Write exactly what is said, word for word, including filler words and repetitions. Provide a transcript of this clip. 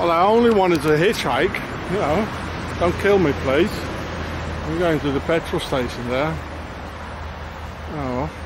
Well, I only wanted to hitchhike, you know. Don't kill me, please. I'm going to the petrol station there. Oh.